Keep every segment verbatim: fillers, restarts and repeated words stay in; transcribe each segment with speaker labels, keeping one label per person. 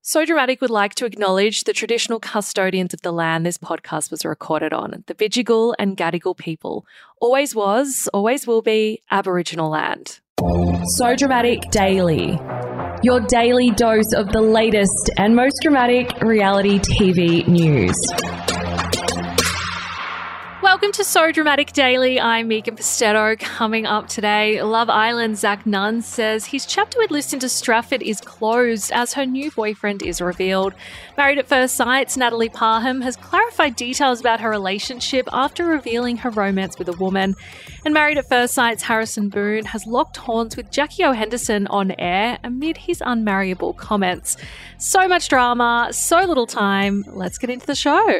Speaker 1: So Dramatic would like to acknowledge the traditional custodians of the land this podcast was recorded on, the Bidjigal and Gadigal people. Always was, always will be Aboriginal land.
Speaker 2: So Dramatic Daily. Your daily dose of the latest and most dramatic reality T V news.
Speaker 1: Welcome to So Dramatic Daily. I'm Megan Pistetto. Coming up today, Love Island Zach Nunn says his chapter with Lucinda Strafford is closed as her new boyfriend is revealed. Married at First Sight's Natalie Parham has clarified details about her relationship after revealing her romance with a woman. And Married at First Sight's Harrison Boone has locked horns with Jackie O. Henderson on air amid his unmarriable comments. So much drama, so little time. Let's get into the show.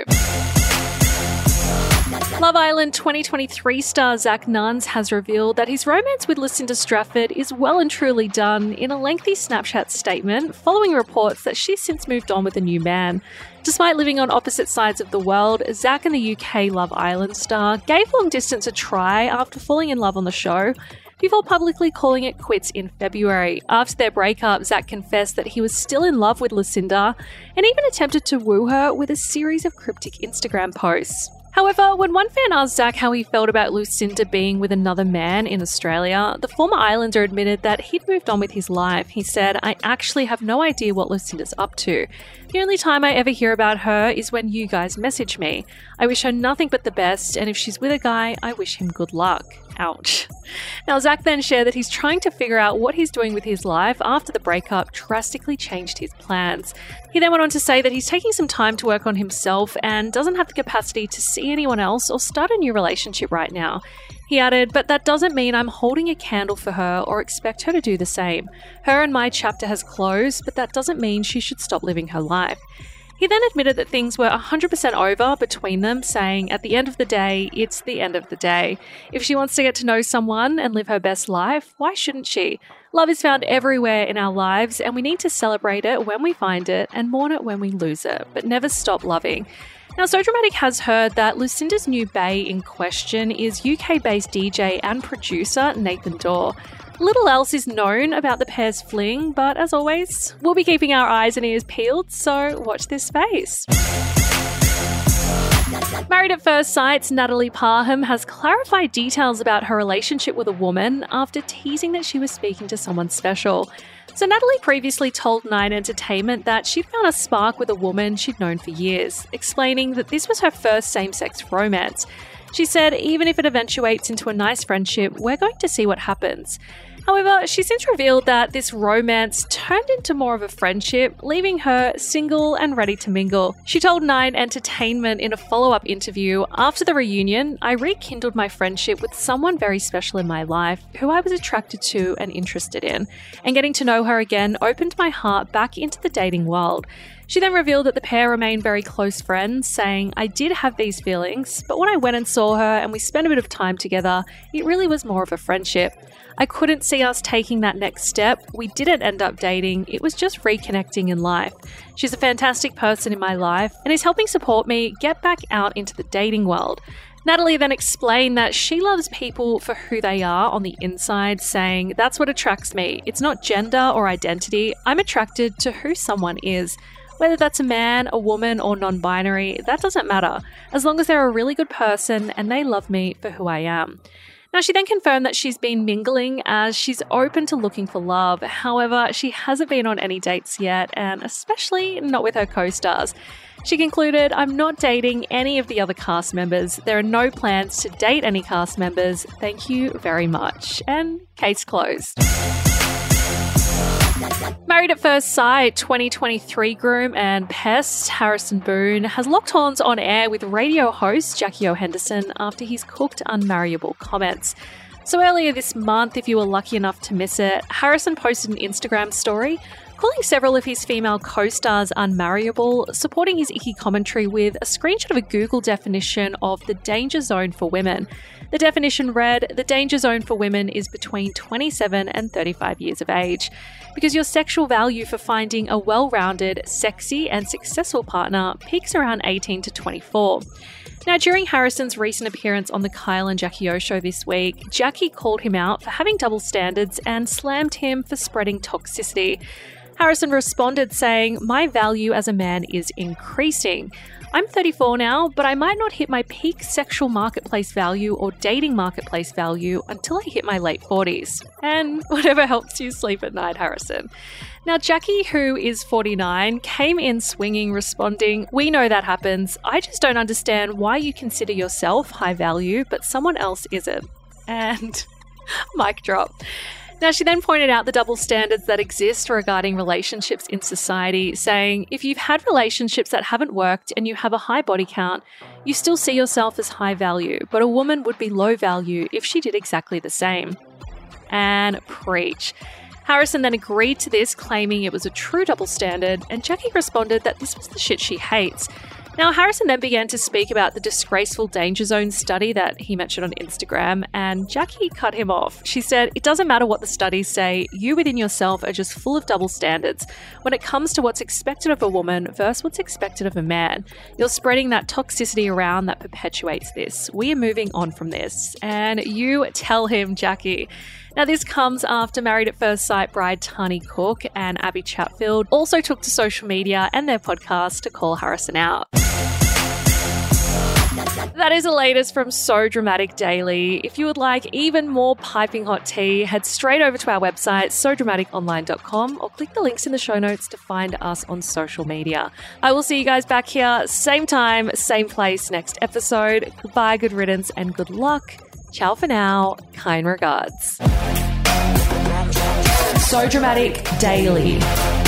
Speaker 1: Love Island twenty twenty-three star Zach Nuns has revealed that his romance with Lucinda Strafford is well and truly done in a lengthy Snapchat statement following reports that she's since moved on with a new man. Despite living on opposite sides of the world, Zach and the U K Love Island star gave long distance a try after falling in love on the show, before publicly calling it quits in February. After their breakup, Zach confessed that he was still in love with Lucinda and even attempted to woo her with a series of cryptic Instagram posts. However, when one fan asked Zach how he felt about Lucinda being with another man in Australia, the former Islander admitted that he'd moved on with his life. He said, "I actually have no idea what Lucinda's up to. The only time I ever hear about her is when you guys message me. I wish her nothing but the best, and if she's with a guy, I wish him good luck." Ouch. Now, Zach then shared that he's trying to figure out what he's doing with his life after the breakup drastically changed his plans. He then went on to say that he's taking some time to work on himself and doesn't have the capacity to see anyone else or start a new relationship right now. He added, "But that doesn't mean I'm holding a candle for her or expect her to do the same. Her and my chapter has closed, but that doesn't mean she should stop living her life." He then admitted that things were one hundred percent over between them, saying, "At the end of the day, it's the end of the day. If she wants to get to know someone and live her best life, why shouldn't she? Love is found everywhere in our lives, and we need to celebrate it when we find it and mourn it when we lose it, but never stop loving." Now, So Dramatic has heard that Lucinda's new bae in question is U K-based D J and producer Nathan Dawe. Little else is known about the pair's fling, but as always, we'll be keeping our eyes and ears peeled, so watch this space. Married at First Sight's Natalie Parham has clarified details about her relationship with a woman after teasing that she was speaking to someone special. So Natalie previously told Nine Entertainment that she'd found a spark with a woman she'd known for years, explaining that this was her first same-sex romance. She said, "Even if it eventuates into a nice friendship, we're going to see what happens." However, she's since revealed that this romance turned into more of a friendship, leaving her single and ready to mingle. She told Nine Entertainment in a follow-up interview, "After the reunion, I rekindled my friendship with someone very special in my life, who I was attracted to and interested in, and getting to know her again opened my heart back into the dating world." She then revealed that the pair remain very close friends, saying, "I did have these feelings, but when I went and saw her and we spent a bit of time together, it really was more of a friendship. I couldn't see us taking that next step. We didn't end up dating. It was just reconnecting in life. She's a fantastic person in my life and is helping support me get back out into the dating world." Natalie then explained that she loves people for who they are on the inside, saying, "That's what attracts me. It's not gender or identity. I'm attracted to who someone is. Whether that's a man, a woman, or non-binary, that doesn't matter, as long as they're a really good person and they love me for who I am." Now, she then confirmed that she's been mingling as she's open to looking for love. However, she hasn't been on any dates yet, and especially not with her co-stars. She concluded, "I'm not dating any of the other cast members. There are no plans to date any cast members. Thank you very much." And case closed. Married at First Sight twenty twenty-three groom and pest Harrison Boone has locked horns on air with radio host Jackie O. Henderson after his cooked unmarriable comments. So earlier this month, if you were lucky enough to miss it, Harrison posted an Instagram story calling several of his female co-stars unmarriable, supporting his icky commentary with a screenshot of a Google definition of the danger zone for women. The definition read, "The danger zone for women is between twenty-seven and thirty-five years of age, because your sexual value for finding a well-rounded, sexy and successful partner peaks around eighteen to twenty-four. Now, during Harrison's recent appearance on the Kyle and Jackie O show this week, Jackie called him out for having double standards and slammed him for spreading toxicity. Harrison responded saying, "My value as a man is increasing. I'm thirty-four now, but I might not hit my peak sexual marketplace value or dating marketplace value until I hit my late forties. And whatever helps you sleep at night, Harrison." Now, Jackie, who is forty-nine, came in swinging, responding, "We know that happens. I just don't understand why you consider yourself high value, but someone else isn't." And mic drop. Now, she then pointed out the double standards that exist regarding relationships in society, saying, if you've had relationships that haven't worked and you have a high body count, you still see yourself as high value, but a woman would be low value if she did exactly the same. And preach. Harrison then agreed to this, claiming it was a true double standard, and Jackie responded that this was the shit she hates. Now, Harrison then began to speak about the disgraceful danger zone study that he mentioned on Instagram, and Jackie cut him off. She said, "It doesn't matter what the studies say, you within yourself are just full of double standards when it comes to what's expected of a woman versus what's expected of a man. You're spreading that toxicity around that perpetuates this. We are moving on from this." And you tell him, Jackie. Now, this comes after Married at First Sight bride Tani Cook and Abby Chatfield also took to social media and their podcast to call Harrison out. That is the latest from So Dramatic Daily. If you would like even more piping hot tea, head straight over to our website, so dramatic online dot com, or click the links in the show notes to find us on social media. I will see you guys back here, same time, same place, next episode. Goodbye, good riddance, and good luck. Ciao for now. Kind regards.
Speaker 2: So Dramatic Daily.